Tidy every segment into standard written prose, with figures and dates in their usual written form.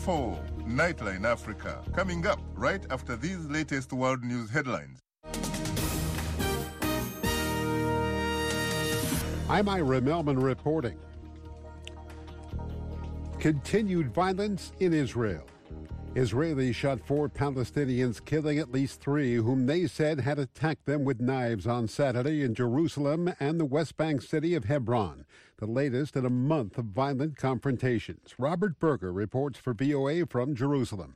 4, Nightline Africa, coming up right after these latest world news headlines. I'm Ira Melman reporting. Continued violence in Israel. Israelis shot 4 Palestinians, killing at least 3, whom they said had attacked them with knives on Saturday in Jerusalem and the West Bank city of Hebron, the latest in a month of violent confrontations. Robert Berger reports for VOA from Jerusalem.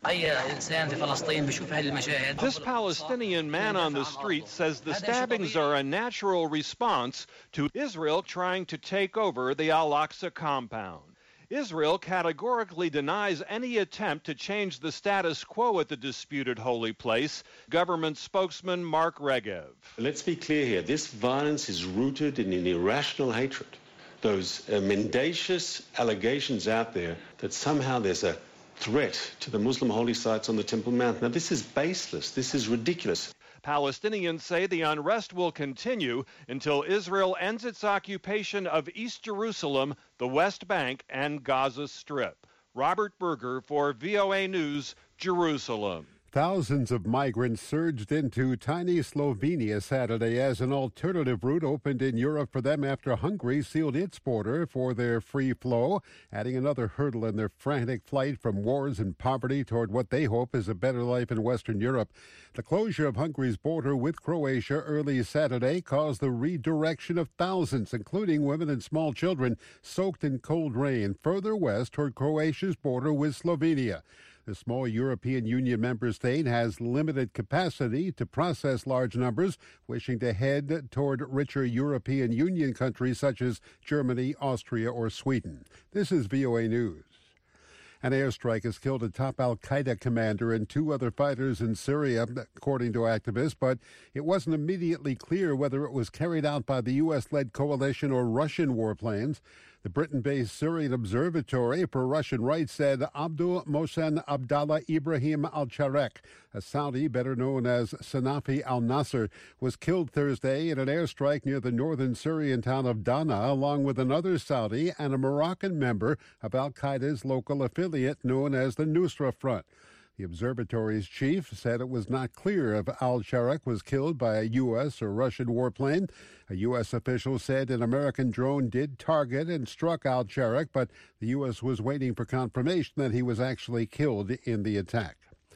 This Palestinian man on the street says the stabbings are a natural response to Israel trying to take over the Al-Aqsa compound. Israel categorically denies any attempt to change the status quo at the disputed holy place. Government spokesman Mark Regev. Let's be clear here. This violence is rooted in an irrational hatred. Those mendacious allegations out there that somehow there's a threat to the Muslim holy sites on the Temple Mount. Now, this is baseless. This is ridiculous. Palestinians say the unrest will continue until Israel ends its occupation of East Jerusalem, the West Bank, and Gaza Strip. Robert Berger for VOA News, Jerusalem. Thousands of migrants surged into tiny Slovenia Saturday as an alternative route opened in Europe for them after Hungary sealed its border for their free flow, adding another hurdle in their frantic flight from wars and poverty toward what they hope is a better life in Western Europe. The closure of Hungary's border with Croatia early Saturday caused the redirection of thousands, including women and small children, soaked in cold rain further west toward Croatia's border with Slovenia. The small European Union member state has limited capacity to process large numbers, wishing to head toward richer European Union countries such as Germany, Austria, or Sweden. This is VOA News. An airstrike has killed a top al-Qaeda commander and 2 other fighters in Syria, according to activists, but it wasn't immediately clear whether it was carried out by the U.S.-led coalition or Russian warplanes. The Britain-based Syrian Observatory for Russian Rights said Abdul Mohsen Abdallah Ibrahim al-Charek, a Saudi better known as Sanafi al-Nasser, was killed Thursday in an airstrike near the northern Syrian town of Dana, along with another Saudi and a Moroccan member of al-Qaeda's local affiliate known as the Nusra Front. The observatory's chief said it was not clear if al-Charek was killed by a U.S. or Russian warplane. A U.S. official said an American drone did target and struck al-Charek, but the U.S. was waiting for confirmation that he was actually killed in the attack.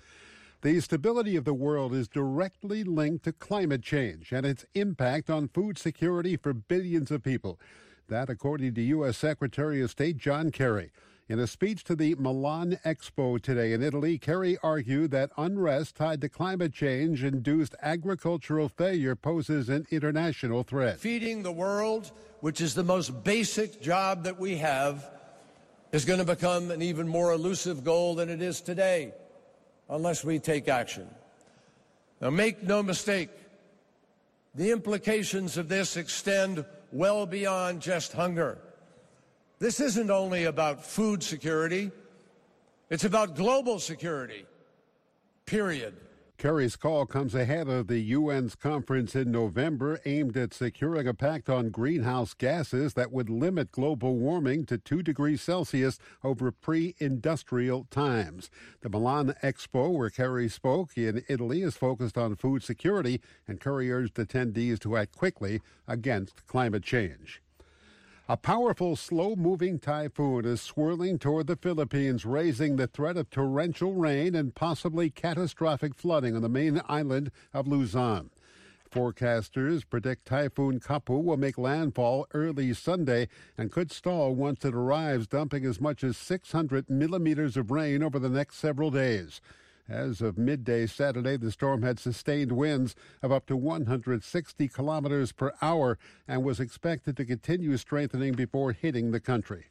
The stability of the world is directly linked to climate change and its impact on food security for billions of people. That, according to U.S. Secretary of State John Kerry. In a speech to the Milan Expo today in Italy, Kerry argued that unrest tied to climate change-induced agricultural failure poses an international threat. Feeding the world, which is the most basic job that we have, is going to become an even more elusive goal than it is today, unless we take action. Now, make no mistake, the implications of this extend well beyond just hunger. This isn't only about food security, it's about global security, period. Kerry's call comes ahead of the UN's conference in November aimed at securing a pact on greenhouse gases that would limit global warming to 2 degrees Celsius over pre-industrial times. The Milan Expo, where Kerry spoke in Italy, is focused on food security, and Kerry urged attendees to act quickly against climate change. A powerful, slow-moving typhoon is swirling toward the Philippines, raising the threat of torrential rain and possibly catastrophic flooding on the main island of Luzon. Forecasters predict Typhoon Kapu will make landfall early Sunday and could stall once it arrives, dumping as much as 600 millimeters of rain over the next several days. As of midday Saturday, the storm had sustained winds of up to 160 kilometers per hour and was expected to continue strengthening before hitting the country.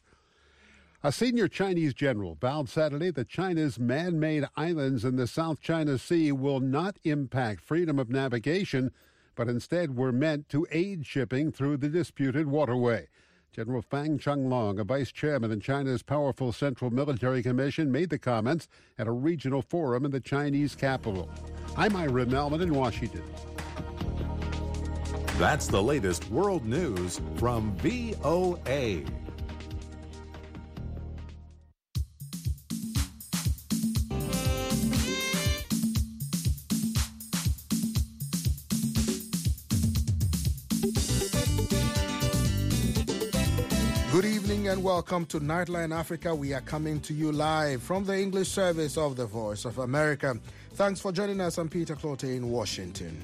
A senior Chinese general vowed Saturday that China's man-made islands in the South China Sea will not impact freedom of navigation, but instead were meant to aid shipping through the disputed waterway. General Fang Changlong, a vice chairman in China's powerful Central Military Commission, made the comments at a regional forum in the Chinese capital. I'm Ira Melman in Washington. That's the latest world news from VOA. Good evening and welcome to Nightline Africa. We are coming to you live from the English service of the Voice of America. Thanks for joining us. I'm Peter Clote in Washington.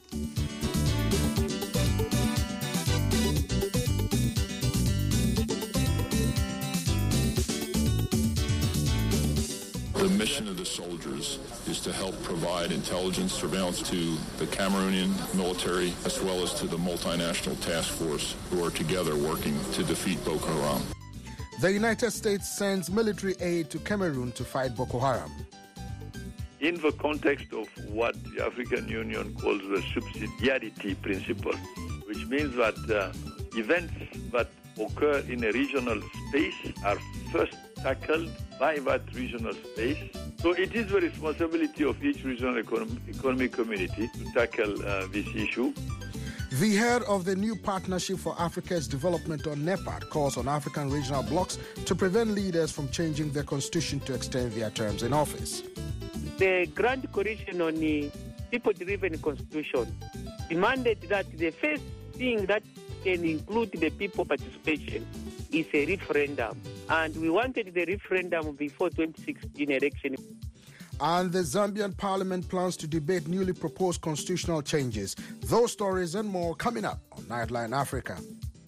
The mission of the soldiers is to help provide intelligence surveillance to the Cameroonian military as well as to the multinational task force who are together working to defeat Boko Haram. The United States sends military aid to Cameroon to fight Boko Haram. In the context of what the African Union calls the subsidiarity principle, which means that events that occur in a regional space are first tackled by that regional space. So it is the responsibility of each regional economic community to tackle this issue. The head of the new Partnership for Africa's Development, or NEPAD, calls on African regional blocs to prevent leaders from changing their constitution to extend their terms in office. The Grand Coalition on the People-Driven Constitution demanded that the first thing that can include the people participation is a referendum. And we wanted the referendum before 2016 election. And the Zambian parliament plans to debate newly proposed constitutional changes. Those stories and more coming up on Nightline Africa.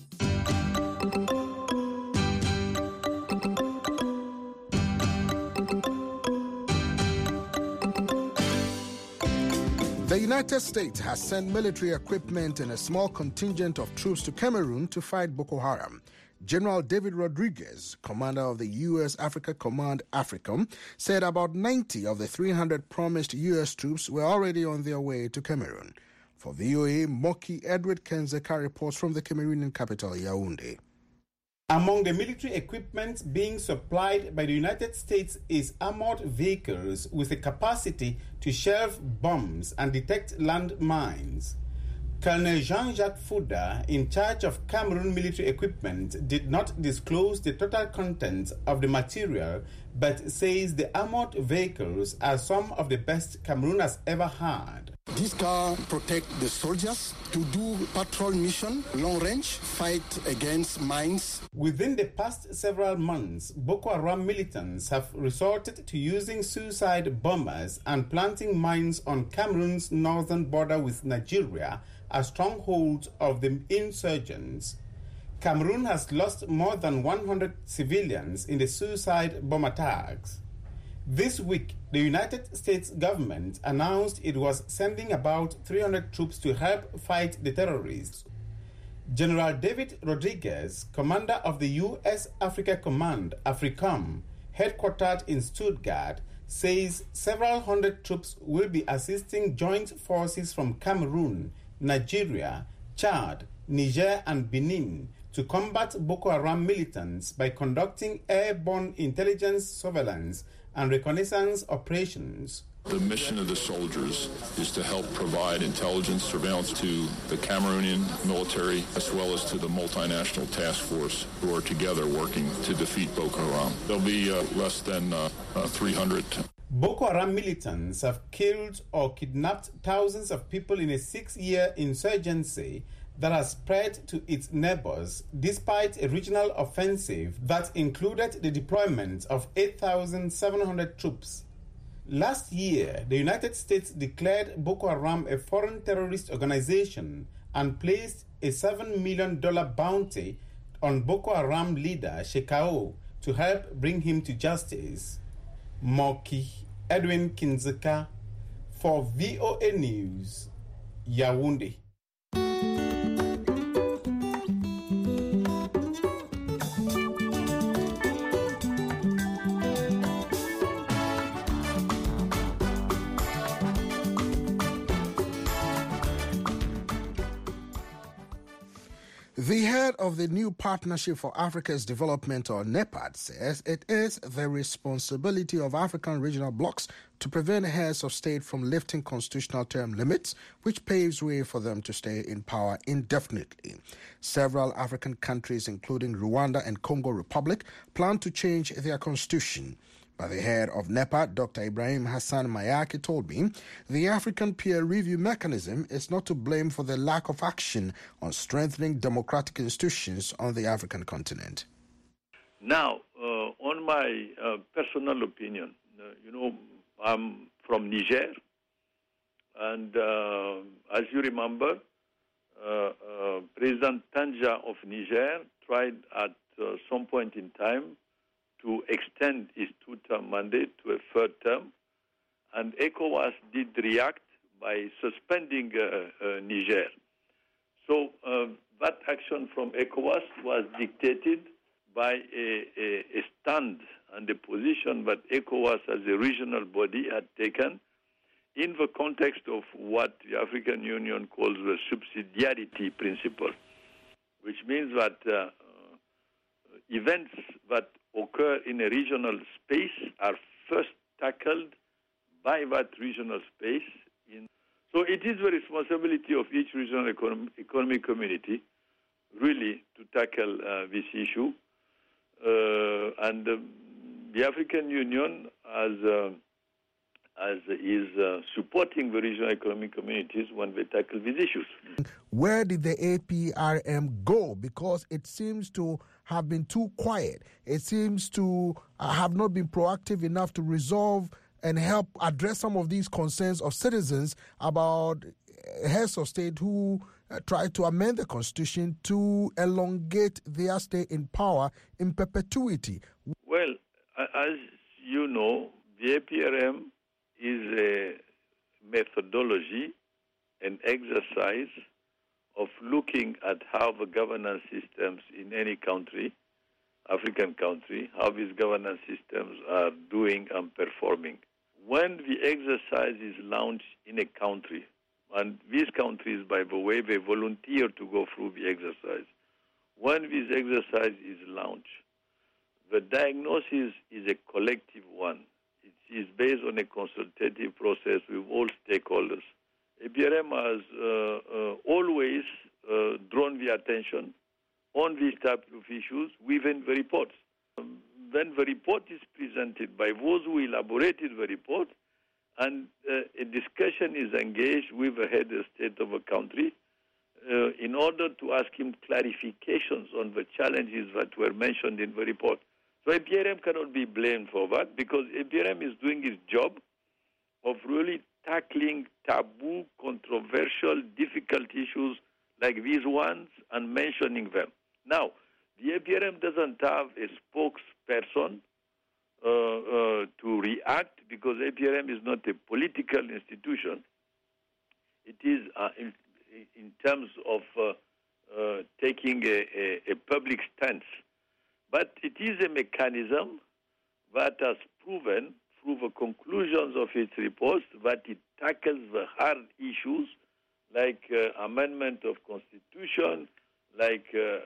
The United States has sent military equipment and a small contingent of troops to Cameroon to fight Boko Haram. General David Rodriguez, commander of the U.S. Africa Command, AFRICOM, said about 90 of the 300 promised U.S. troops were already on their way to Cameroon. For VOA, Moki Edward Kenzeka reports from the Cameroonian capital, Yaoundé. Among the military equipment being supplied by the United States is armored vehicles with a capacity to shelve bombs and detect land mines. Colonel Jean-Jacques Fouda, in charge of Cameroon military equipment, did not disclose the total content of the material, but says the armored vehicles are some of the best Cameroon has ever had. These cars protect the soldiers to do patrol mission, long range, fight against mines. Within the past several months, Boko Haram militants have resorted to using suicide bombers and planting mines on Cameroon's northern border with Nigeria as strongholds of the insurgents. Cameroon has lost more than 100 civilians in the suicide bomb attacks. This week, the United States government announced it was sending about 300 troops to help fight the terrorists. General David Rodriguez, commander of the U.S. Africa Command, AFRICOM, headquartered in Stuttgart, says several hundred troops will be assisting joint forces from Cameroon, Nigeria, Chad, Niger, and Benin to combat Boko Haram militants by conducting airborne intelligence surveillance and reconnaissance operations. The mission of the soldiers is to help provide intelligence surveillance to the Cameroonian military as well as to the multinational task force who are together working to defeat Boko Haram. There'll be less than 300. Boko Haram militants have killed or kidnapped thousands of people in a 6-year insurgency that has spread to its neighbors, despite a regional offensive that included the deployment of 8,700 troops. Last year, the United States declared Boko Haram a foreign terrorist organization and placed a $7 million bounty on Boko Haram leader Shekau to help bring him to justice. Moki Edwin Kinzeka for VOA News, Yaoundé. The head of the new Partnership for Africa's Development, or NEPAD, says it is the responsibility of African regional blocs to prevent heads of state from lifting constitutional term limits, which paves way for them to stay in power indefinitely. Several African countries, including Rwanda and Congo Republic, plan to change their constitution. But the head of NEPAD, Dr. Ibrahim Hassan Mayaki, told me the African peer review mechanism is not to blame for the lack of action on strengthening democratic institutions on the African continent. Now, on my personal opinion, I'm from Niger, and as you remember, President Tanja of Niger tried at some point in time to extend his two-term mandate to a third term, and ECOWAS did react by suspending Niger. So that action from ECOWAS was dictated by a stand and a position that ECOWAS as a regional body had taken in the context of what the African Union calls the subsidiarity principle, which means that events that occur in a regional space are first tackled by that regional space. So it is the responsibility of each regional economic community really to tackle this issue. And the African Union is supporting the regional economic communities when they tackle these issues. Where did the APRM go? Because it seems to have been too quiet. It seems to have not been proactive enough to resolve and help address some of these concerns of citizens about heads of state who tried to amend the constitution to elongate their stay in power in perpetuity. Well, as you know, the APRM is a methodology, an exercise of looking at how the governance systems in any country, African country, how these governance systems are doing and performing. When the exercise is launched in a country, and these countries, by the way, they volunteer to go through the exercise. When this exercise is launched, the diagnosis is a collective one. It is based on a consultative process with all stakeholders. APRM has always drawn the attention on these types of issues within the reports. Then the report is presented by those who elaborated the report, and a discussion is engaged with the head of state of a country in order to ask him clarifications on the challenges that were mentioned in the report. So APRM cannot be blamed for that, because APRM is doing its job of really tackling taboo, controversial, difficult issues like these ones and mentioning them. Now, the APRM doesn't have a spokesperson to react, because APRM is not a political institution. It is in terms of taking a public stance. But it is a mechanism that has proven through the conclusions of its reports that it tackles the hard issues like amendment of constitution, like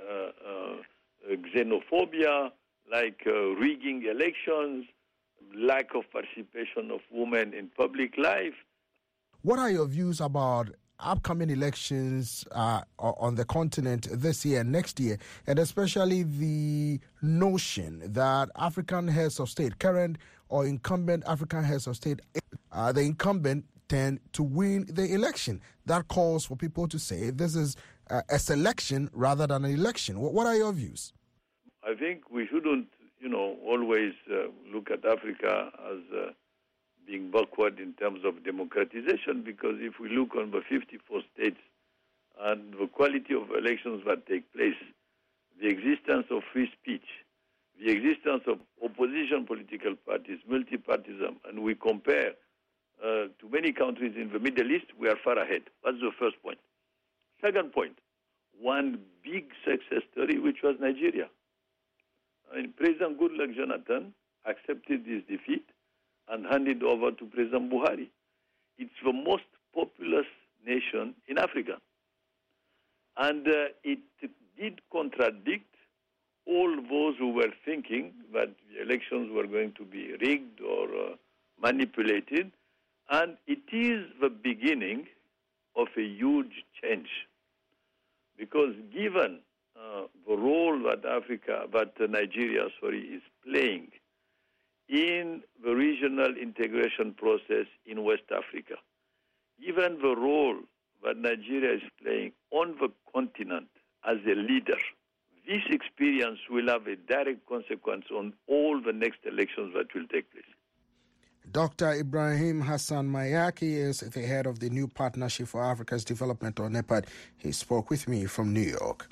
xenophobia, like rigging elections, lack of participation of women in public life. What are your views about upcoming elections on the continent this year and next year, and especially the notion that African heads of state, current or incumbent African heads of state, the incumbent tend to win the election? That calls for people to say this is a selection rather than an election. What are your views? I think we shouldn't, always look at Africa as being backward in terms of democratization, because if we look on the 54 states and the quality of elections that take place, the existence of free speech, the existence of opposition political parties, multipartism, and we compare to many countries in the Middle East, we are far ahead. That's the first point. Second point, one big success story, which was Nigeria. President Goodluck Jonathan accepted his defeat and handed over to President Buhari. It's the most populous nation in Africa. And it did contradict all those who were thinking that the elections were going to be rigged or manipulated. And it is the beginning of a huge change. Because given the role that Nigeria is playing in the regional integration process in West Africa, even the role that Nigeria is playing on the continent as a leader, this experience will have a direct consequence on all the next elections that will take place. Dr. Ibrahim Hassan Mayaki is the head of the new Partnership for Africa's Development, or NEPAD. He spoke with me from New York.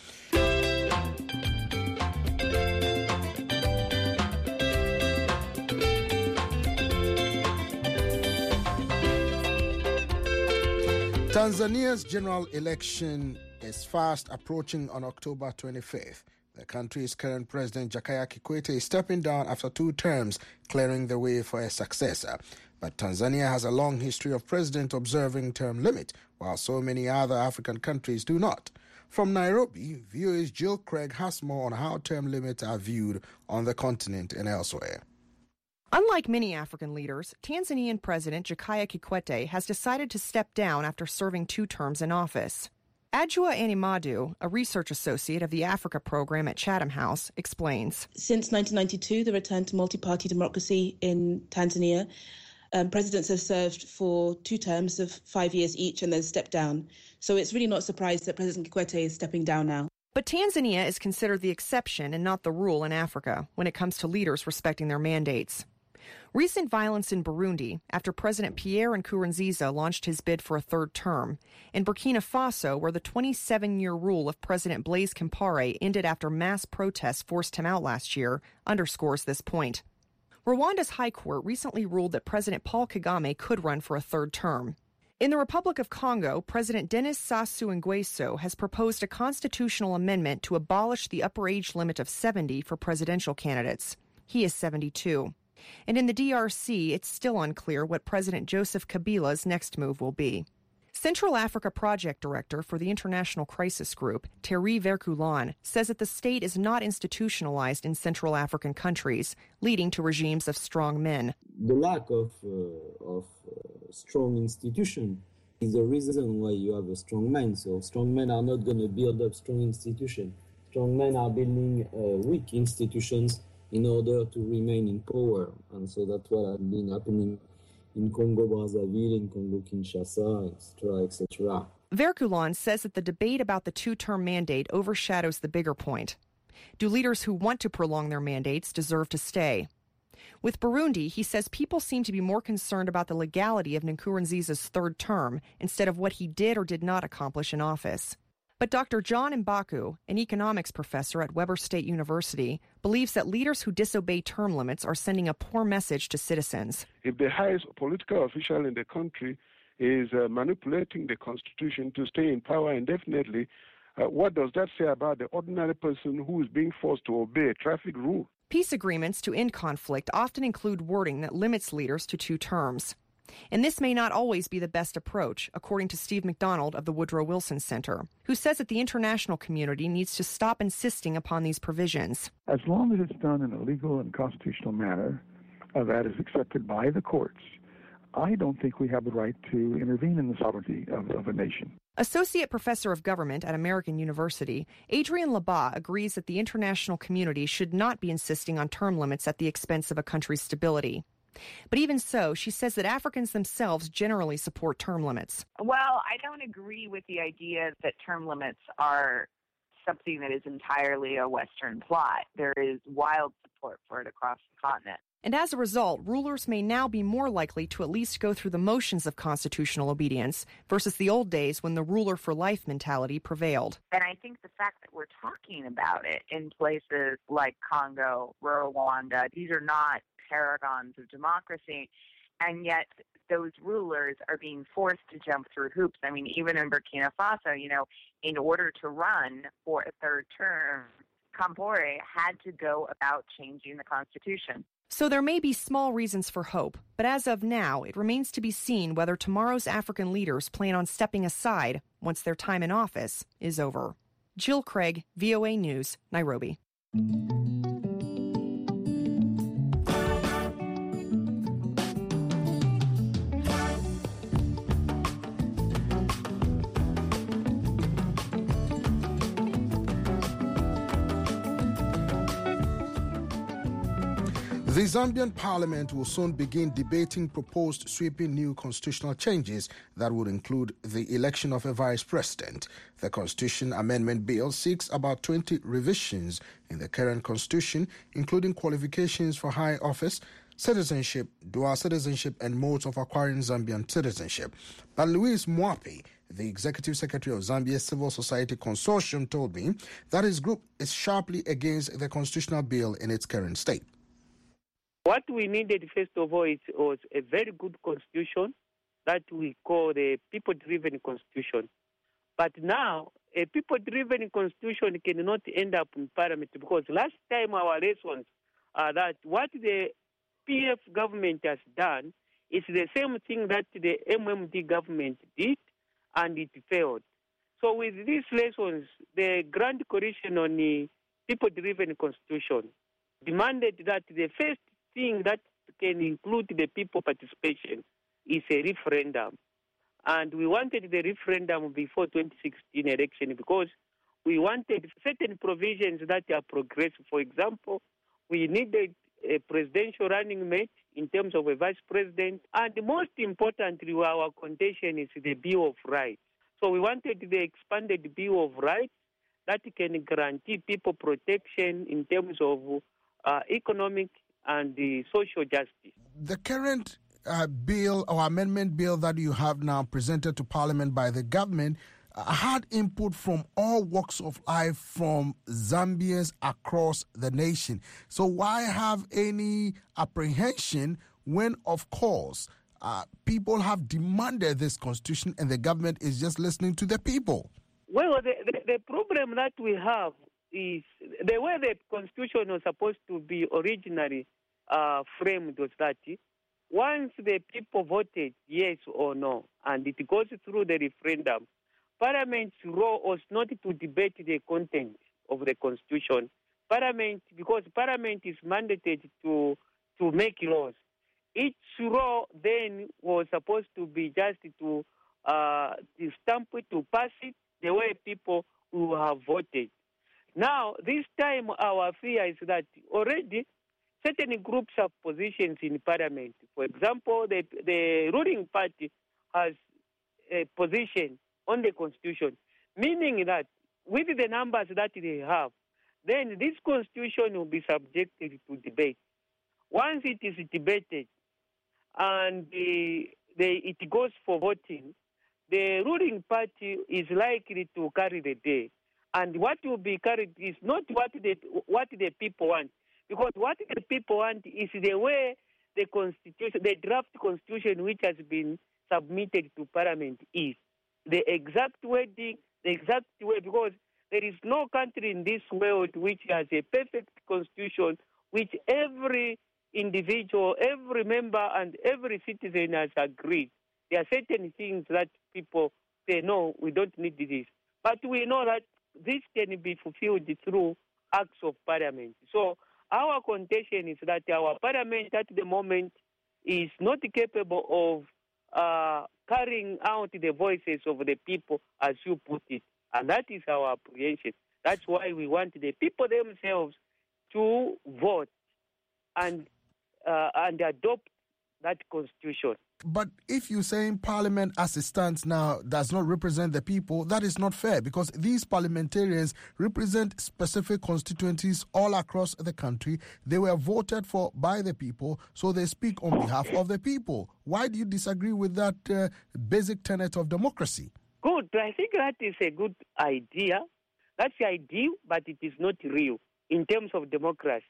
Tanzania's general election is fast approaching on October 25th. The country's current president, Jakaya Kikwete, is stepping down after 2 terms, clearing the way for a successor. But Tanzania has a long history of president observing term limit, while so many other African countries do not. From Nairobi, VOA's Jill Craig has more on how term limits are viewed on the continent and elsewhere. Unlike many African leaders, Tanzanian President Jakaya Kikwete has decided to step down after serving 2 terms in office. Adjua Animadu, a research associate of the Africa program at Chatham House, explains. Since 1992, the return to multi-party democracy in Tanzania, presidents have served for 2 terms of 5 years each and then stepped down. So it's really not a surprise that President Kikwete is stepping down now. But Tanzania is considered the exception and not the rule in Africa when it comes to leaders respecting their mandates. Recent violence in Burundi, after President Pierre Nkurunziza launched his bid for a 3rd term, in Burkina Faso, where the 27-year rule of President Blaise Compaoré ended after mass protests forced him out last year, underscores this point. Rwanda's High Court recently ruled that President Paul Kagame could run for a 3rd term. In the Republic of Congo, President Denis Sassou Nguesso has proposed a constitutional amendment to abolish the upper age limit of 70 for presidential candidates. He is 72. And in the DRC, it's still unclear what President Joseph Kabila's next move will be. Central Africa Project Director for the International Crisis Group, Thierry Verculan, says that the state is not institutionalized in Central African countries, leading to regimes of strong men. The lack of strong institution is the reason why you have a strong man. So strong men are not going to build up strong institutions. Strong men are building weak institutions in order to remain in power. And so that's what has been happening in Congo-Brazzaville, in Congo-Kinshasa, etc. Verculan says that the debate about the 2-term mandate overshadows the bigger point. Do leaders who want to prolong their mandates deserve to stay? With Burundi, he says people seem to be more concerned about the legality of Nkurunziza's 3rd term instead of what he did or did not accomplish in office. But Dr. John Mbaku, an economics professor at Weber State University, believes that leaders who disobey term limits are sending a poor message to citizens. If the highest political official in the country is manipulating the constitution to stay in power indefinitely, what does that say about the ordinary person who is being forced to obey a traffic rule? Peace agreements to end conflict often include wording that limits leaders to 2 terms. And this may not always be the best approach, according to Steve McDonald of the Woodrow Wilson Center, who says that the international community needs to stop insisting upon these provisions. As long as it's done in a legal and constitutional manner that is accepted by the courts, I don't think we have the right to intervene in the sovereignty of a nation. Associate Professor of Government at American University, Adrian Labat agrees that the international community should not be insisting on term limits at the expense of a country's stability. But even so, she says that Africans themselves generally support term limits. Well, I don't agree with the idea that term limits are something that is entirely a Western plot. There is wild support for it across the continent. And as a result, rulers may now be more likely to at least go through the motions of constitutional obedience versus the old days when the ruler for life mentality prevailed. And I think the fact that we're talking about it in places like Congo, Rwanda, these are not paragons of democracy, and yet those rulers are being forced to jump through hoops. I mean, even in Burkina Faso, in order to run for a 3rd term, Compaoré had to go about changing the constitution. So there may be small reasons for hope, but as of now, it remains to be seen whether tomorrow's African leaders plan on stepping aside once their time in office is over. Jill Craig, VOA News, Nairobi. The Zambian parliament will soon begin debating proposed sweeping new constitutional changes that would include the election of a vice president. The Constitution Amendment Bill seeks about 20 revisions in the current constitution, including qualifications for high office, citizenship, dual citizenship, and modes of acquiring Zambian citizenship. But Louise Mwapi, the executive secretary of Zambia's Civil Society Consortium, told me that his group is sharply against the constitutional bill in its current state. What we needed, first of all, was a very good constitution that we call the people-driven constitution. But now, a people-driven constitution cannot end up in parliament because last time our lessons are that what the PF government has done is the same thing that the MMD government did, and it failed. So with these lessons, the Grand Coalition on the people-driven constitution demanded that the first thing that can include the people participation is a referendum. And we wanted the referendum before 2016 election because we wanted certain provisions that are progressive. For example, we needed a presidential running mate in terms of a vice president. And most importantly, our contention is the Bill of Rights. So we wanted the expanded Bill of Rights that can guarantee people protection in terms of economic and the social justice. The current bill or amendment bill that you have now presented to Parliament by the government had input from all walks of life from Zambians across the nation. So why have any apprehension when, of course, people have demanded this constitution and the government is just listening to the people? Well, the problem that we have is the way the constitution was supposed to be originally framed was that once the people voted yes or no, and it goes through the referendum, Parliament's role was not to debate the content of the constitution. Because Parliament is mandated to make laws. Its role then was supposed to be just to stamp it, to pass it the way people who have voted. Now, this time our fear is that already certain groups have positions in Parliament. For example, the ruling party has a position on the Constitution, meaning that with the numbers that they have, then this Constitution will be subjected to debate. Once it is debated and it goes for voting, the ruling party is likely to carry the day. And what will be carried is not what the people want. Because what the people want is the way the constitution, the draft constitution which has been submitted to Parliament is. The exact wording, the exact way, because there is no country in this world which has a perfect constitution which every individual, every member, and every citizen has agreed. There are certain things that people say, no, we don't need this. But we know that this can be fulfilled through acts of Parliament. So our contention is that our Parliament at the moment is not capable of carrying out the voices of the people, as you put it. And that is our apprehension. That's why we want the people themselves to vote and adopt that constitution. But if you're saying Parliament as it stands now does not represent the people, that is not fair because these parliamentarians represent specific constituencies all across the country. They were voted for by the people, so they speak on behalf of the people. Why do you disagree with that basic tenet of democracy? Good. I think that is a good idea. That's the ideal, but it is not real in terms of democracy.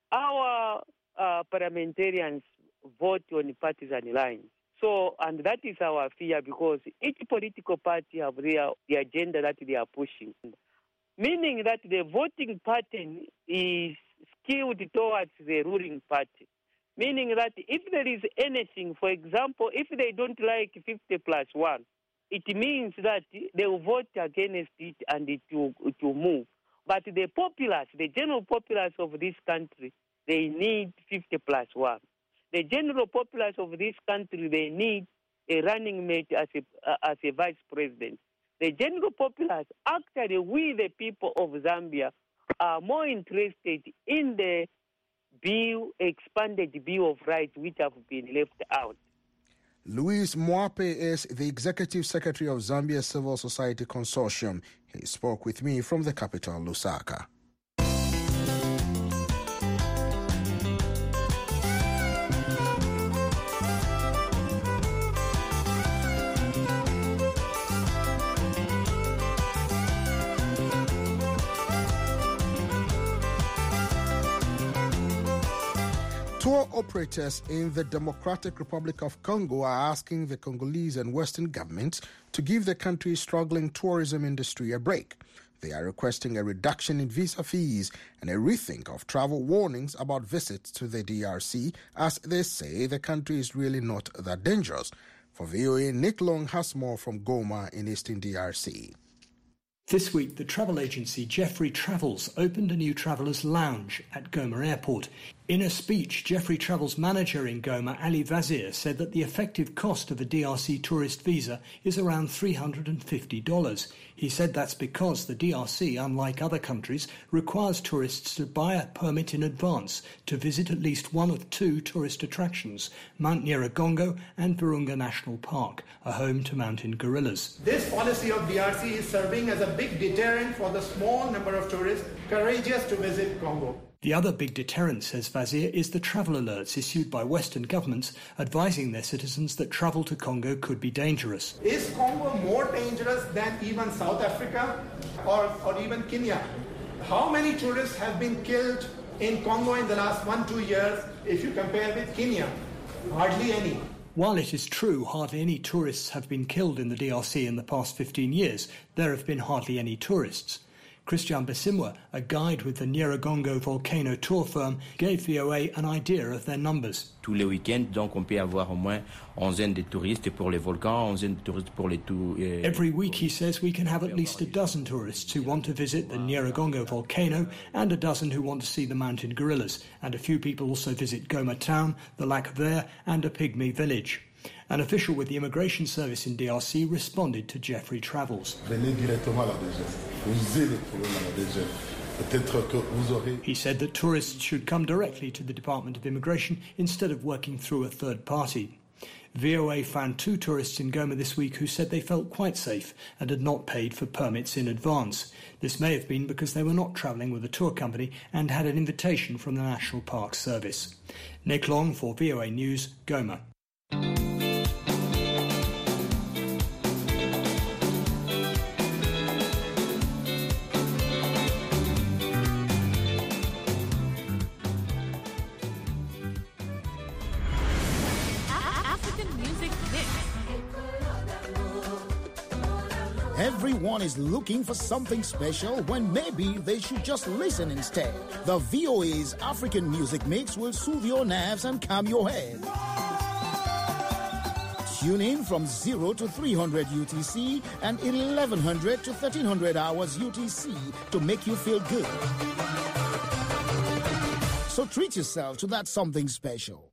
Our parliamentarians vote on partisan lines. So, and that is our fear because each political party have the agenda that they are pushing. Meaning that the voting pattern is skewed towards the ruling party. Meaning that if there is anything, for example, if they don't like 50+1, it means that they will vote against it and it will move. But the populace, the general populace of this country, they need 50+1. The general populace of this country, they need a running mate as a vice president. The general populace, actually, we the people of Zambia are more interested in the expanded Bill of Rights which have been left out. Louis Mwape is the Executive Secretary of Zambia Civil Society Consortium. He spoke with me from the capital, Lusaka. Tour operators in the Democratic Republic of Congo are asking the Congolese and Western governments to give the country's struggling tourism industry a break. They are requesting a reduction in visa fees and a rethink of travel warnings about visits to the DRC, as they say the country is really not that dangerous. For VOA, Nick Long has more from Goma in eastern DRC. This week, the travel agency Jeffrey Travels opened a new traveller's lounge at Goma Airport. In a speech, Jeffrey Travels manager in Goma, Ali Vazir, said that the effective cost of a DRC tourist visa is around $350. He said that's because the DRC, unlike other countries, requires tourists to buy a permit in advance to visit at least one of two tourist attractions, Mount Nyiragongo and Virunga National Park, a home to mountain gorillas. This policy of DRC is serving as a big deterrent for the small number of tourists courageous to visit Congo. The other big deterrent, says Vazir, is the travel alerts issued by Western governments advising their citizens that travel to Congo could be dangerous. Is Congo more dangerous than even South Africa or even Kenya? How many tourists have been killed in Congo in the last 1-2 years if you compare with Kenya? Hardly any. While it is true hardly any tourists have been killed in the DRC in the past 15 years, there have been hardly any tourists. Christian Besimwa, a guide with the Nyiragongo volcano tour firm, gave VOA an idea of their numbers. Tous les week-ends, donc on peut avoir au moins 11 de touristes pour les volcans, 11 de touristes pour les Every week, he says, we can have at least a dozen tourists who want to visit the Nyiragongo volcano and a dozen who want to see the mountain gorillas. And a few people also visit Goma town, the Lac Vert and a pygmy village. An official with the Immigration Service in DRC responded to Jeffrey Travels. He said that tourists should come directly to the Department of Immigration instead of working through a third party. VOA found 2 tourists in Goma this week who said they felt quite safe and had not paid for permits in advance. This may have been because they were not travelling with a tour company and had an invitation from the National Park Service. Nick Long for VOA News, Goma. Everyone is looking for something special when maybe they should just listen instead. The VOA's African Music Mix will soothe your nerves and calm your head. Tune in from 0 to 300 UTC and 1100 to 1300 hours UTC to make you feel good. So treat yourself to that something special.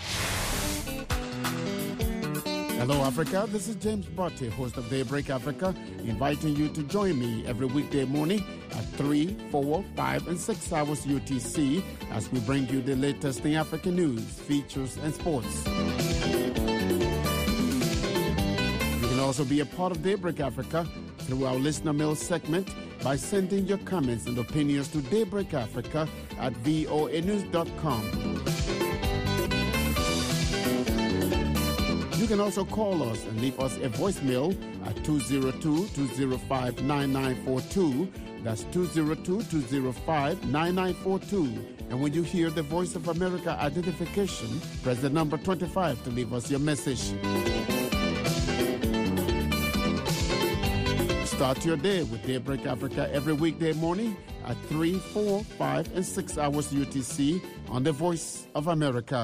Hello, Africa. This is James Butty, host of Daybreak Africa, inviting you to join me every weekday morning at 3, 4, 5, and 6 hours UTC as we bring you the latest in African news, features, and sports. You can also be a part of Daybreak Africa through our listener mail segment by sending your comments and opinions to daybreakafrica@voanews.com. You can also call us and leave us a voicemail at 202-205-9942. That's 202-205-9942. And when you hear the Voice of America identification, press the number 25 to leave us your message. Start your day with Daybreak Africa every weekday morning at 3, 4, 5, and 6 hours UTC on the Voice of America.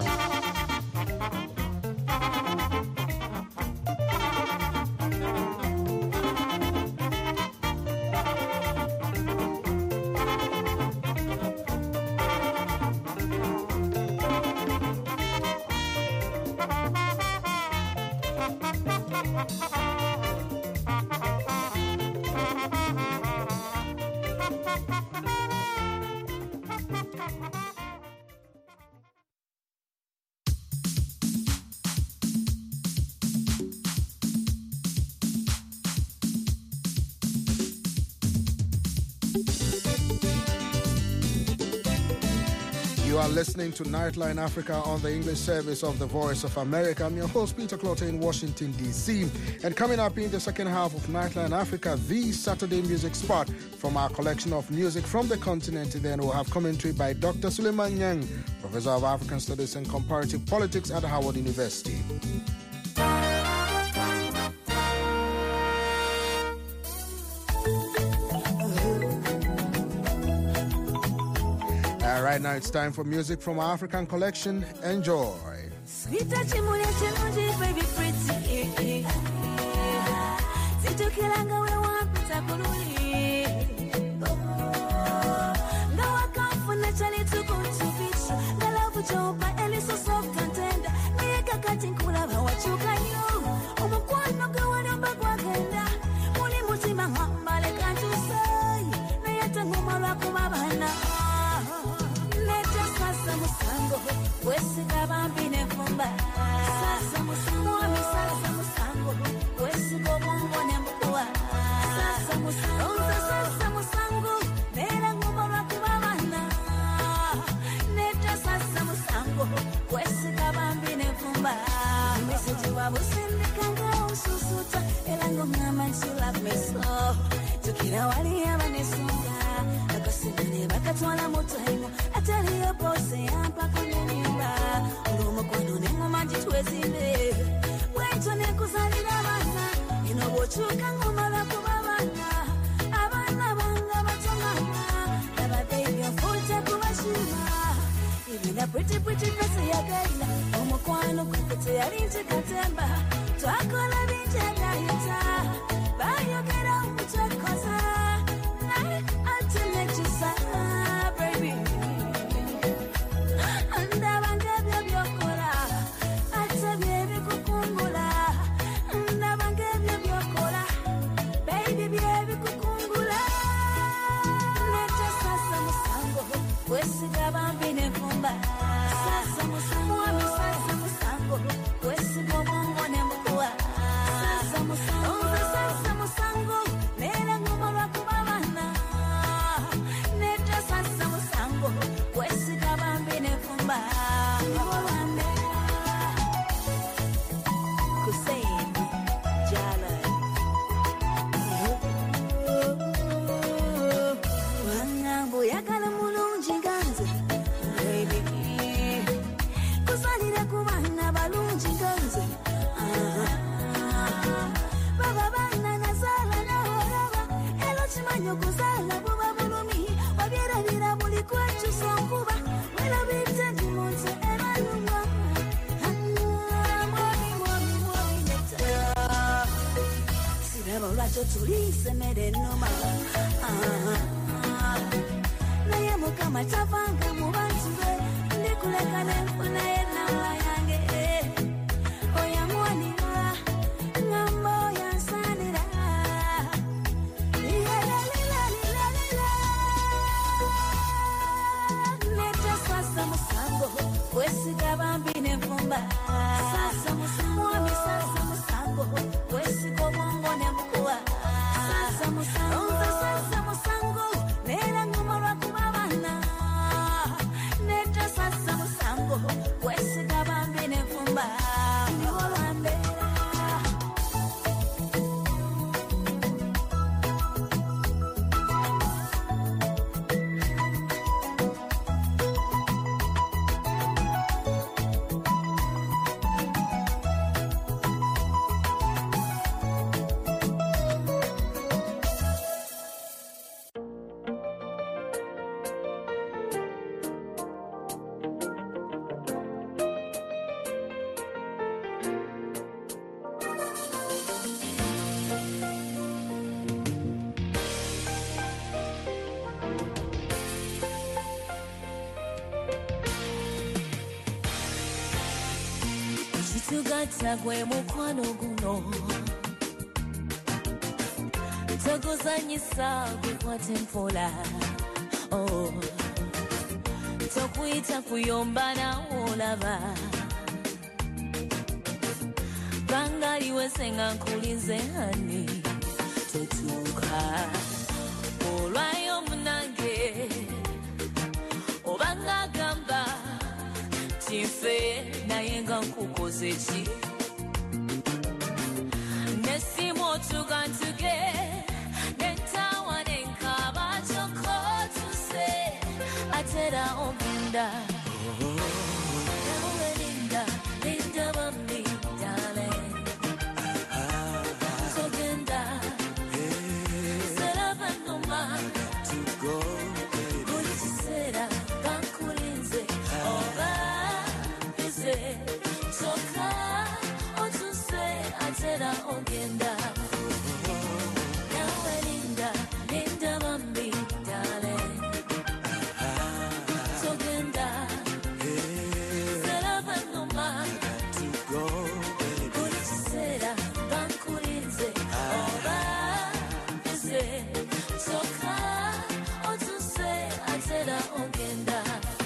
You are listening to Nightline Africa on the English service of the Voice of America. I'm your host, Peter Clotter in Washington, D.C. And coming up in the second half of Nightline Africa, the Saturday music spot from our collection of music from the continent. Then we'll have commentary by Dr. Suleiman Nyang, Professor of African Studies and Comparative Politics at Howard University. Right now it's time for music from our African collection. Enjoy. Pretty face yagaila omukwano kwete yalinze katemba twakola binjagayita bayogera muchokoza atemechisa baby ndabange byokora atebye bikukungula ndabange byokora baby byebikukungula neta sasa musango wesiga bambine fumba Gwe mukwano guno toguzanyisa gukwate mpola tokuyita kuyomba nawo olaba bangaliwe senga nkulize hani totuuka olwayo ife naye nga nkukoze ki nesimu otugantuge nentawa nenkaba kyokko tuse atera ogenda nawe linda bambi darling togenda seraba noma buli kiseera bankulinze oba bize kyokka otuse atera ogenda nawe linda bambi darling togenda seraba noma buli kiseera bankulinze oba bize kyokka otuse atera ogenda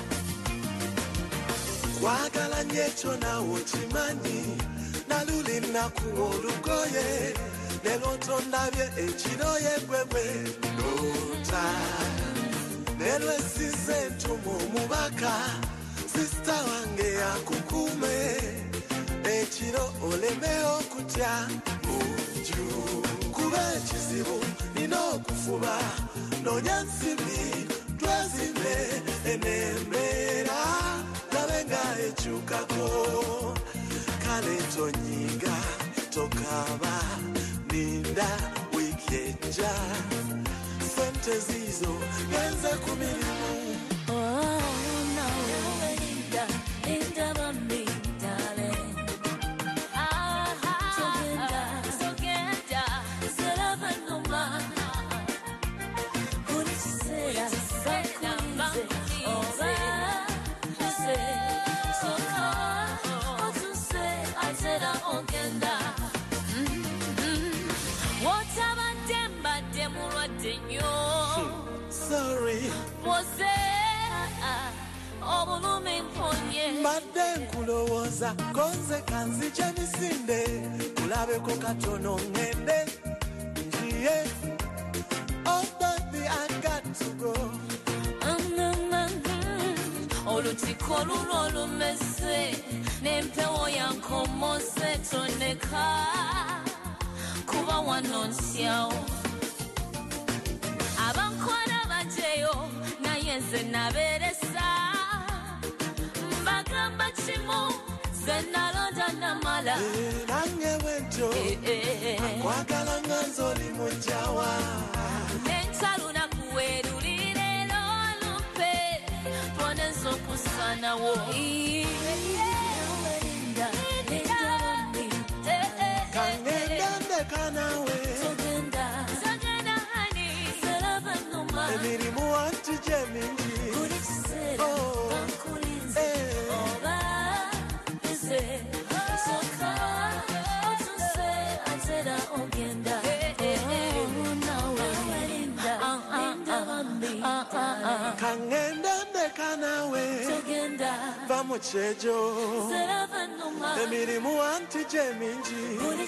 Wagala nyecho na uchimanyi Naluli nakuwa olugoye Neloto ndabye echiroye bwebwe Lota Nelo esize ntumu mubaka Sista wange ya kukume Echiro olemeo kutya Uju Kuba echizibu nino kufuba Nonyansibi Twazime enemera Nabenga echukako Kale tonyiga Tokaba Ninda wikeja Sente zizo Genze kumilimu Linda bambi darling togenda seraba noma buli kiseera bankulinze oba bize kyokka otuse atera ogenda wotabadde mbadde mulwadde nnyo Sorry bwose obulumi mponye Mbadde nkulowooza konze kanzije misinde kulabeko katono ngende njiye Oh baby I got to go olutiko luno olumeze n'empewo yankomose toneka kuba wano nsyawo abankola bajeyo naye nze nabeeresa mbagamba kimu ze nalonda namala nange bwentyo akwagala nga nzoli mujawa nentaluna kuwerulire lolupe twoneza okusanawo kangenda ndeka nawe emirimu wanti gye mingi kangenda ndeka nawe va mu kyejo emirimu wanti gye mingi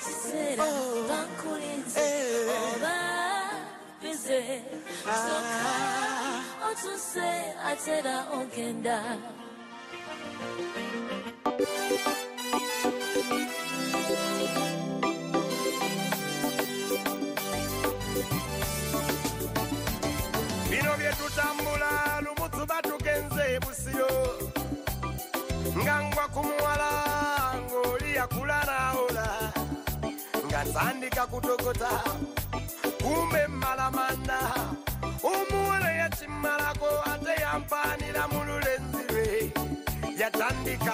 otuse atera ogenda bino byetutambula lumutu batugenze busiro ngangwa kumuwala ng'oli yakula nawola nga tandika kutokota kumbe malamanda omuwala yakimalako ate yampanira mu lulenzi lwe yatandika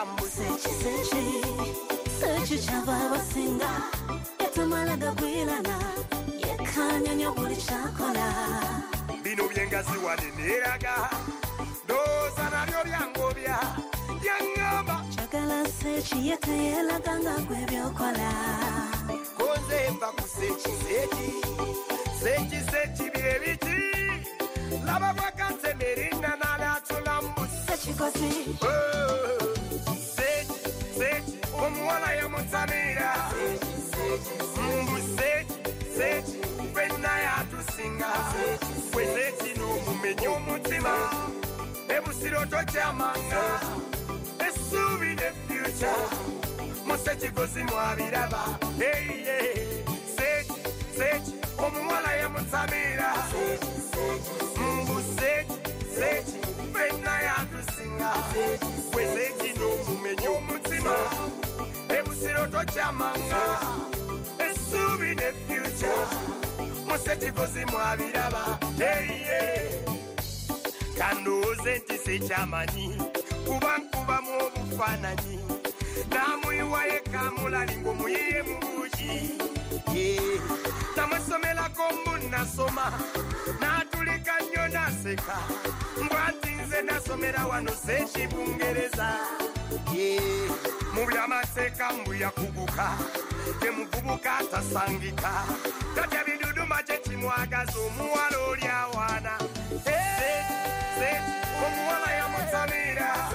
sechi chava basinga etamalaga gwilana yekanyanya buli chakola bino byengazi waneneraga doza nabyo byangobya byangamba chakala sechi yekayelaga nga gwebyokola koze mva ku sechi bire biti laba bwakatemerina nalatula mbusi sechikosi sechi omuwala yamutamira sechi fenna yatusinga kwe sechi n'omumenya omutima ebusiro tokyamanga essuubi future. Musechi gozi mwabiraba. Hey, yeah. Sechi, omuwala ya mutamira. Sechi, fena ya dusinga. Sechi no mumenyo mutima. Ebusiro tochamanga. Esubi the future. Musechi gozi mwabiraba. Hey, yeah. Kandoze ntise chamani. Kuba mu bufananyi. Namuyiwaye kamulalingo muyiye mubuji. Yeah. Namusomela kombu nasoma. Natulika nnyo naseka. Mbwati nze nasomera wano Sechi Bungereza. Yeah. Mubyamaseka mbuya kuguka. Temukubuka tasangika. Tatya biduduma kyekimwagaza omuwala oli awaana. Sechi, omuwala ya mutamira.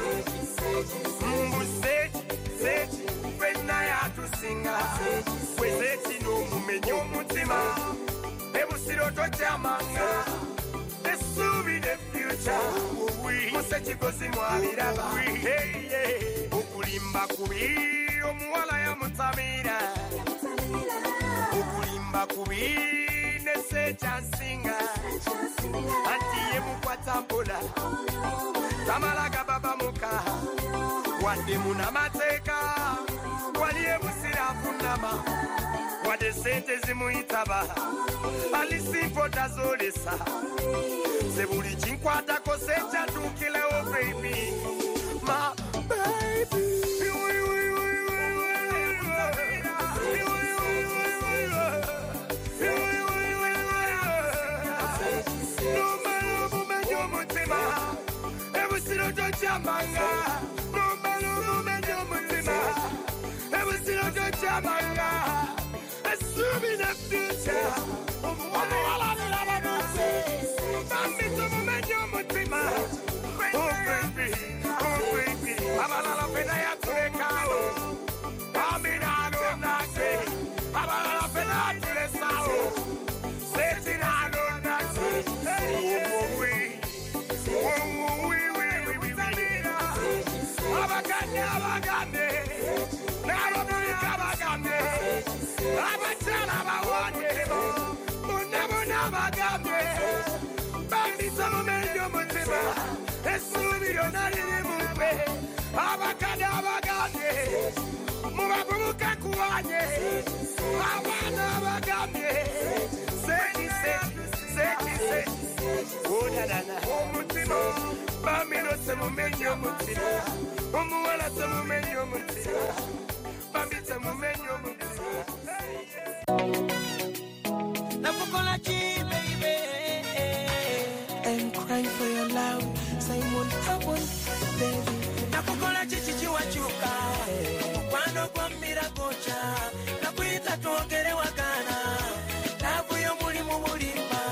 Sechi, fena ya tusinga. Sechi no mumenyo mutima. Ebusiro tochamanga. Esubi the future. Musechi gozi mwabiraba. Hey, yeah. Okulimba kubi omuwala ya mutamira. Okulimba kubi ne Sechi ansinga. Anti ye mukwata mpola. Tamalaga baba muka. Wande munamateka. Wali ebusira funama. Wade sente zimuitaba. Alisipo tazolesa. Sebuli chinkwata ko Sechi atukile oh baby. My baby. Jamanga, no malu menyo mutima. Ebusiro jamanga, assuming the future. Omuwala ni lava nase. Bambi to menyo mutima. Oh baby, abalala pena ya turekao. Bambi na no nase. Abalala pena ya turesao. Sechi na no nase. Abagande, Narabuka Bagande, Abachala Bawane, Munabuna Bagande, Bandito Medio Mutima, Esudio Nari Mupe, Abacada Bagande, Mubabuka Kuane, Abana Bagande, Sechi, Udana, Mutimo, Bamino Semumenyo Mutima. Omuwala semumenyo mutima. Bambi semumenyo mutima. Nakukola chi baby. I'm crying for your love. Simon Howard, baby. Nakukola chichi wachuka. Kwando kwa mirakocha. Nakuita tuongere wakana. Nabu yo mulimu mulimba.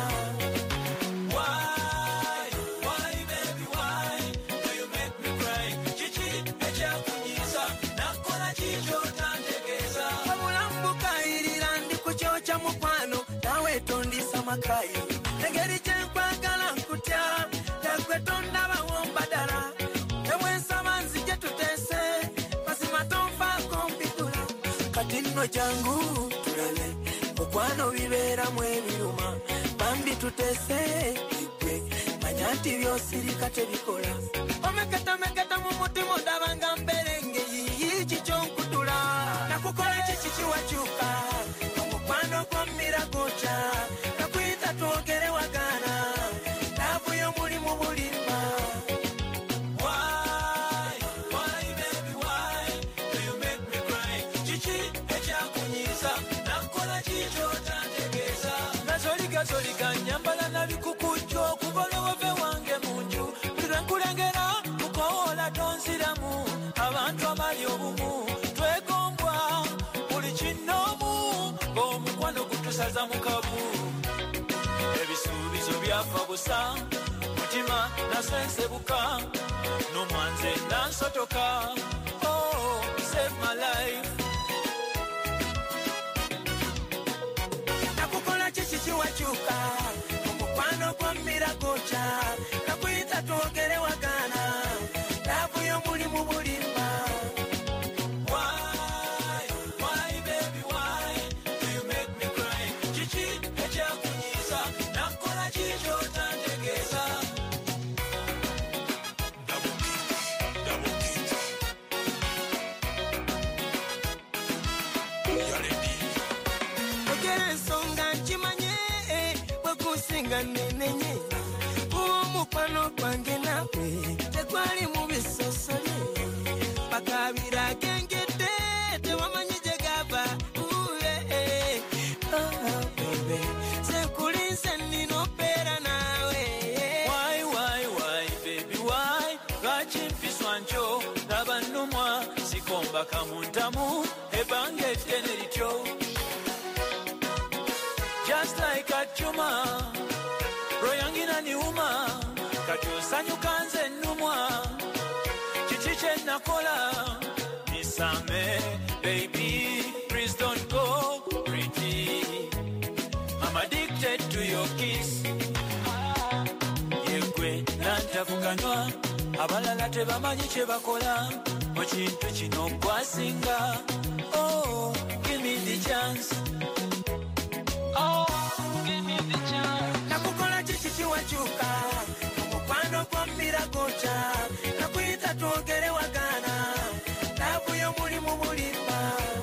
Mukwano nawe tondisa makai negeri chenkwagala nkutya yakwetonda bawomba dala ewensa manzi jetutese mazima tonfa kompikula kati nno jangu tulale mukwano bibera mu ebiruma bambi tutese ikwe manyanti byosirika tebikola omeketa mu mutima ndabanga mberenge yiyi kyonkutula nakukola chichi wachuka Mano kwa mirakocha nakuita tuongere wakana Nabu yo mulimu mulimba Why baby why Do you make me cry Chichi echa kunyiza Nakola chicho tantegeza Nazolika nyambala na vikukucho Kubolo wove wange munju Turenkulengera Mukola tonziramu Abantu amali obumu Twegombwa Ulichinomu Omukwano kutusaza mukabu Ebisuubizo byafa busa Mutima nasensebuka Nomwanze nansotoka Oh, save my life Nakukola chichi wachuka Omukwano kwa mirakocha Nakuita tuogere wakana Nabu yo mulimu mulimba nga nenenye umukwano kwange nawe tekwali mu bisosole bakabira gengedde tewamanyi gye gava baby sekulinze nino pera nawe why baby why lwakimpiswa njo nabanumwa sikomba kamuntamu ebangedde nerityo just like a chuma royangina niuma katosanyuka nze nnumwa kiki kye nakola nisame baby please don't go pretty I'm addicted to your kiss yegwe nantavuganywa abalala tebamanyi kye bakola mu kintu kino kwasinga oh give me the chance nakukola kiki kiwakyuka omukwano gwombira goca nakuyita twogere wagana nabuyo muli mu bulimba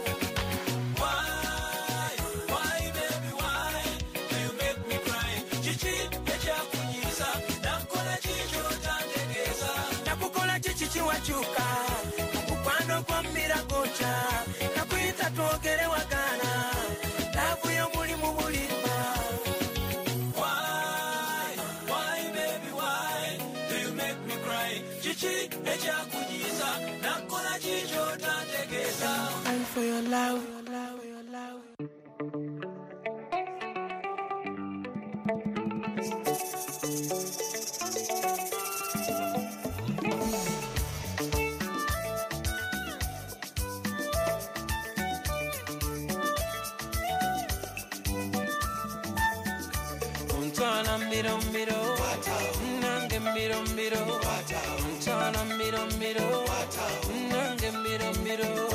why baby why do you make me cry kiki ekyakunyiza nakukola kiki otantegeeza nakukola kiki kiwakyuka omukwano gwombira goca nakuyita twogere wagana nabuyo muli mu bulimba I'm for your love. Untana miro miro, nange miro miro, untana miro miro, nange miro miro.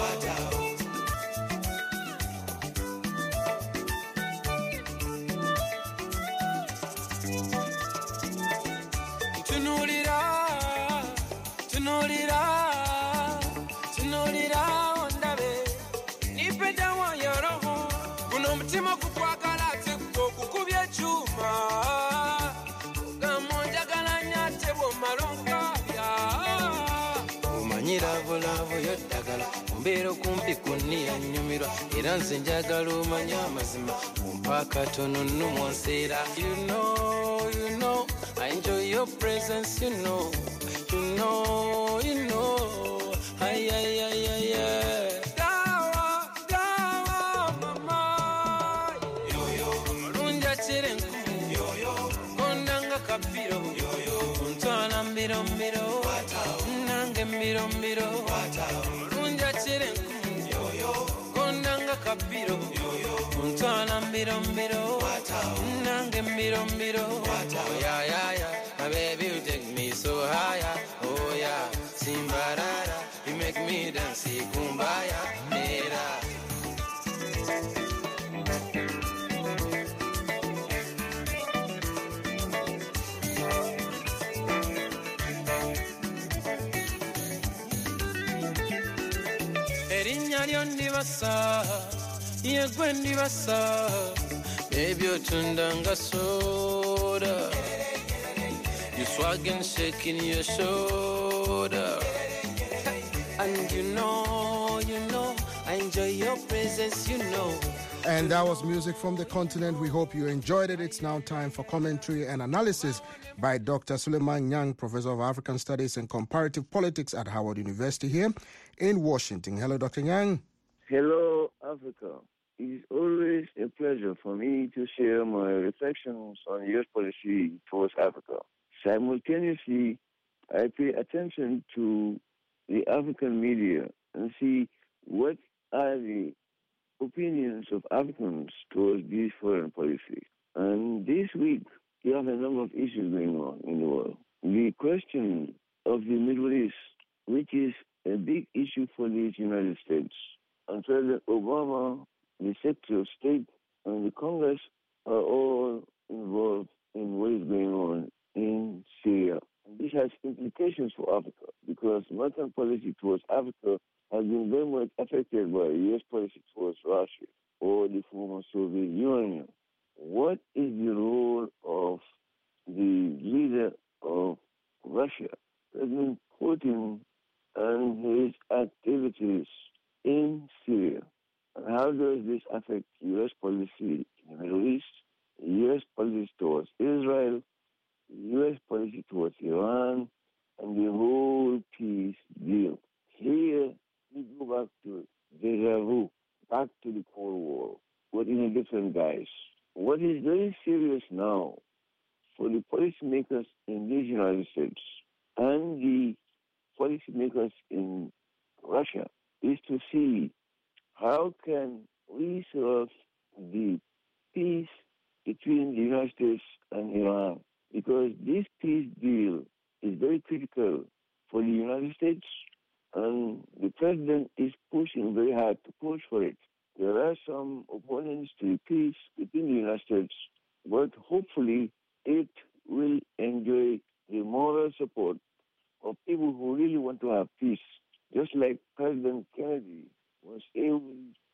Tunulira ondabe, nipenda moyo roho, kuno mtima kukwagala teko kukubye chuma, gamonja galanya tebo malonga ya. Umanyira vulavu yodagala, umbero kumpi kunia nyumira, era nze njagala umanya amazima, umpaka tono numwansera. You know, I enjoy your presence, you know. Ay, dawa, mama. Runja chirenku, kondanga kapiro. Untana miro, nange miro. Runja chirenku, kondanga kapiro. Untana miro, nange miro. Yeah. My baby, you take me so higher. Oh yeah, Simbarara, you make me dance, kumbaya, mera. Erinya lyondi basa, yegwendi basa. Baby, you tundanga soda. You swaggin', shaking your shoulder. And you know, I enjoy your presence, you know. And that was music from the continent. We hope you enjoyed it. It's now time for commentary and analysis by Dr. Suleiman Nyang, Professor of African Studies and Comparative Politics at Howard University here in Washington. Hello, Dr. Nyang. Hello, Africa. It's always a pleasure for me to share my reflections on U.S. policy towards Africa. Simultaneously, I pay attention to the African media and see what are the opinions of Africans towards this foreign policy. And this week, you have a number of issues going on in the world. The question of the Middle East, which is a big issue for the United States. And President Obama, the Secretary of State, and the Congress are all involved in what is going on in Syria. And this has implications for Africa because American policy towards Africa has been very much affected by U.S. policy towards Russia or the former Soviet Union. what is the role of the leader of Russia, President Putin, and his activities in Syria? And how does this affect U.S. policy in the Middle East, U.S. policy towards Israel, U.S. policy towards Iran, and the whole peace deal? Here, we go back to deja vu, back to the Cold War, but in a different guise. What is very serious now for the policymakers in these United States and the policymakers in Russia is to see how can we solve the peace between the United States and Iran, because this peace deal is very critical for the United States, and the president is pushing very hard to push for it. There are some opponents to the peace within the United States, but hopefully it will enjoy the moral support of people who really want to have peace, just like President Kennedy was able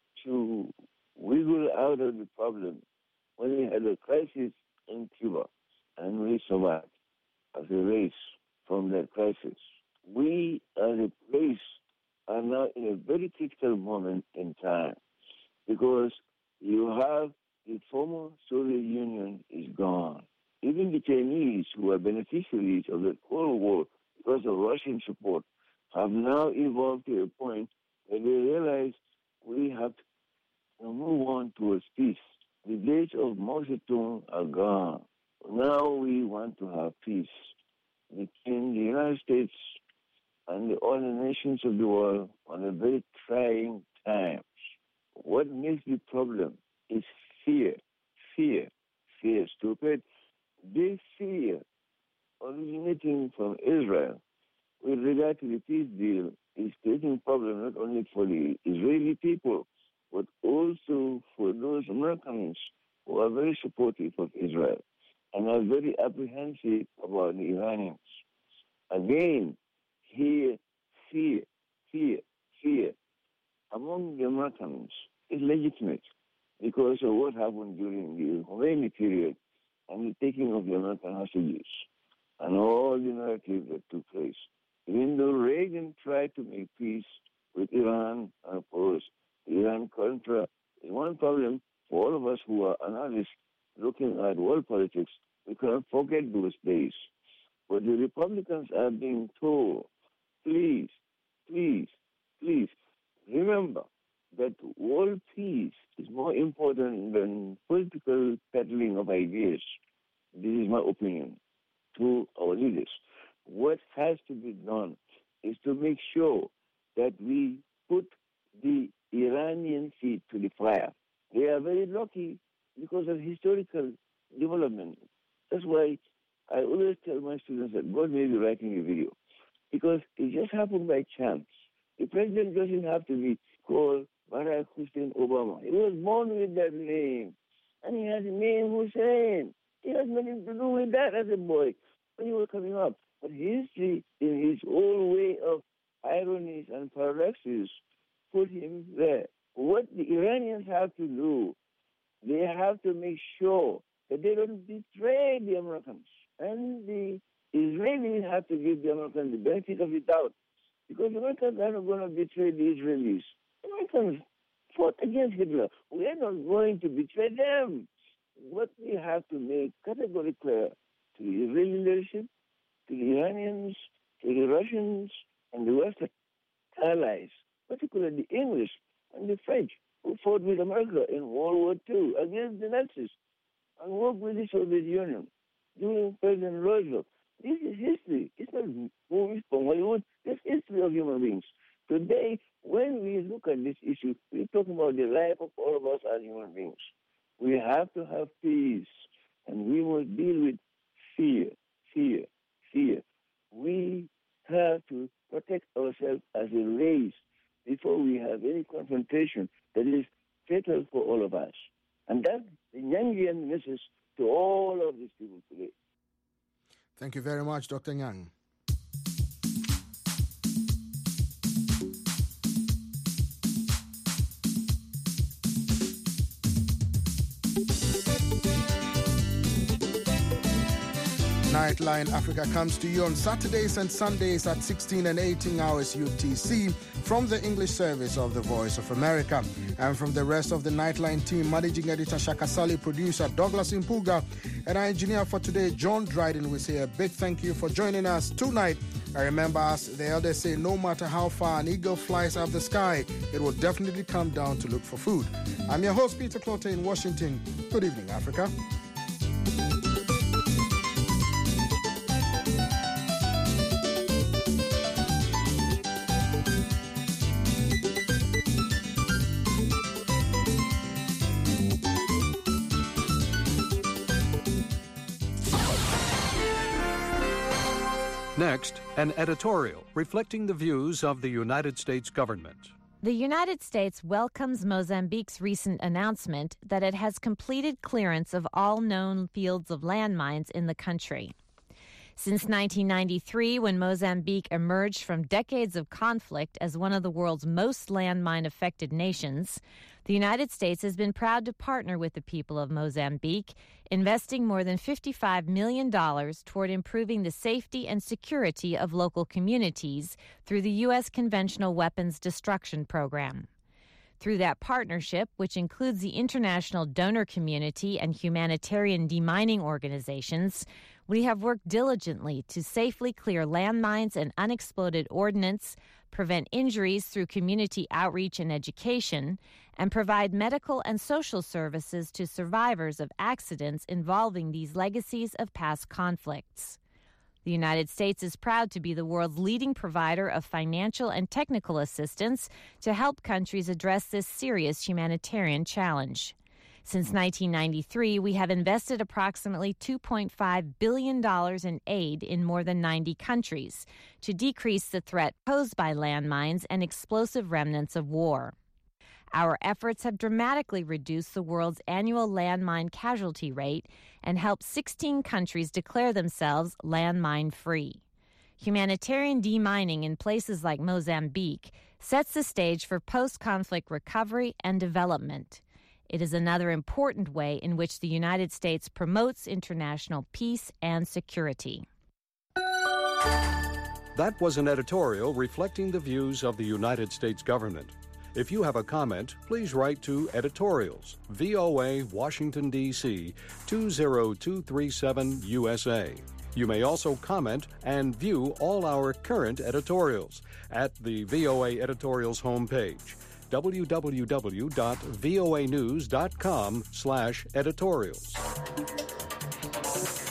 to wiggle out of the problem when we had a crisis in Cuba, and we survived as a race from that crisis. We as a race are now in a very critical moment in time, because you have the former Soviet Union is gone. Even the Chinese, who are beneficiaries of the Cold War because of Russian support, have now evolved to a point where they realize we have to move on towards peace. The days of Mao Zedong are gone. Now we want to have peace between the United States and the other nations of the world on a very trying times. What makes the problem is fear. Fear, stupid. This fear originating from Israel with regard to the peace deal is creating problem not only for the Israeli people, but also for those Americans who are very supportive of Israel and are very apprehensive about the Iranians. Again, here, fear among the Americans is legitimate because of what happened during the Khomeini period and the taking of the American hostages and all the narrative that took place. Even though Reagan tried to make peace with Iran and opposed Iran-Contra, is one problem for all of us who are analysts looking at world politics. We cannot forget those days. But the Republicans are being told, please, remember that world peace is more important than political peddling of ideas. This is my opinion to our leaders. What has to be done is to make sure that we put the Iranian feet to the fire. They are very lucky because of historical development. That's why I always tell my students that God may be writing a video, because it just happened by chance. The president doesn't have to be called Barack Hussein Obama. He was born with that name, and he has a name Hussein. He has nothing to do with that as a boy when he was coming up. But history, in his own way of ironies and paradoxes, put him there. What the Iranians have to do, they have to make sure that they don't betray the Americans. And the Israelis have to give the Americans the benefit of the doubt, because the Americans are not going to betray the Israelis. The Americans fought against Hitler. We are not going to betray them. What we have to make categorically clear to the Israeli leadership, to the Iranians, to the Russians, and the Western allies, particularly the English and the French, who fought with America in World War II against the Nazis and worked with the Soviet Union during President Roosevelt. This is history. It's not movies from Hollywood. It's history of human beings. Today, when we look at this issue, we're talking about the life of all of us as human beings. We have to have peace, and we must deal with fear. We have to protect ourselves as a race before we have any confrontation that is fatal for all of us. And that's the Nyangian message to all of these people today. Thank you very much, Dr. Nyang. Nightline Africa comes to you on Saturdays and Sundays at 16 and 18 hours UTC from the English service of the Voice of America. And from the rest of the Nightline team, Managing Editor Shaka Sali, producer Douglas Impuga, and our engineer for today, John Dryden, we say a big thank you for joining us tonight. I remember, as the elders say, no matter how far an eagle flies up the sky, it will definitely come down to look for food. I'm your host, Peter Clote in Washington. Good evening, Africa. Next, an editorial reflecting the views of the United States government. The United States welcomes Mozambique's recent announcement that it has completed clearance of all known fields of landmines in the country. Since 1993, when Mozambique emerged from decades of conflict as one of the world's most landmine-affected nations, the United States has been proud to partner with the people of Mozambique, investing more than $55 million toward improving the safety and security of local communities through the U.S. Conventional Weapons Destruction Program. Through that partnership, which includes the international donor community and humanitarian demining organizations, we have worked diligently to safely clear landmines and unexploded ordnance, prevent injuries through community outreach and education, and provide medical and social services to survivors of accidents involving these legacies of past conflicts. The United States is proud to be the world's leading provider of financial and technical assistance to help countries address this serious humanitarian challenge. Since 1993, we have invested approximately $2.5 billion in aid in more than 90 countries to decrease the threat posed by landmines and explosive remnants of war. Our efforts have dramatically reduced the world's annual landmine casualty rate and helped 16 countries declare themselves landmine-free. Humanitarian demining in places like Mozambique sets the stage for post-conflict recovery and development. It is another important way in which the United States promotes international peace and security. That was an editorial reflecting the views of the United States government. If you have a comment, please write to Editorials, VOA, Washington, D.C., 20237 USA. You may also comment and view all our current editorials at the VOA Editorials homepage, www.voanews.com/editorials.